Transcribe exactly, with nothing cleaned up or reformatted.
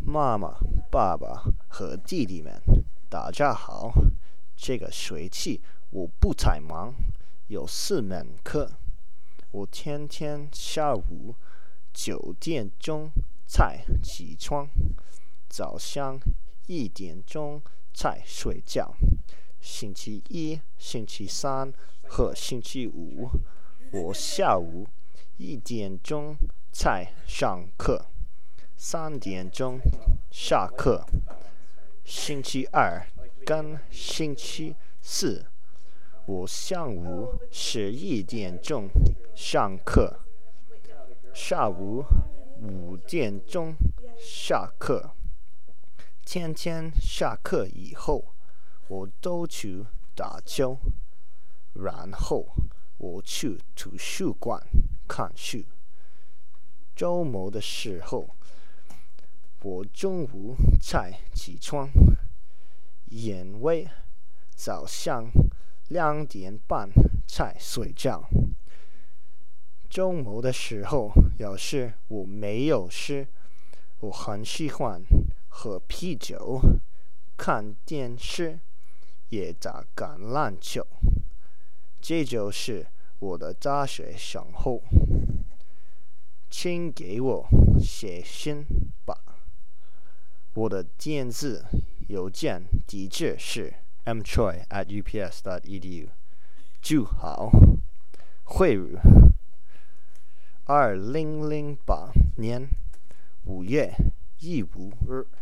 妈妈、爸爸和弟弟们，大家好。这个学期我不太忙，有四门课。我天天下午九点钟才起床，早上一点钟才睡觉。星期一、星期三和星期五，我下午一点钟才上课，三点钟下课。星期二跟星期四，我上午十一点钟上课，下午五点钟下课。天天下课以后，我都去打球，然后我去图书馆看书。周末的时候，我中午才起床，因为早上两点半才睡觉。周末的时候，要是我没有事，我很喜欢喝啤酒、看电视，也打橄榄球。这就是我的大学生活。请给我写信吧。我的电子邮件地址是 m choi at u p s dot e d u。祝好，汇入二零零八年五月一五日。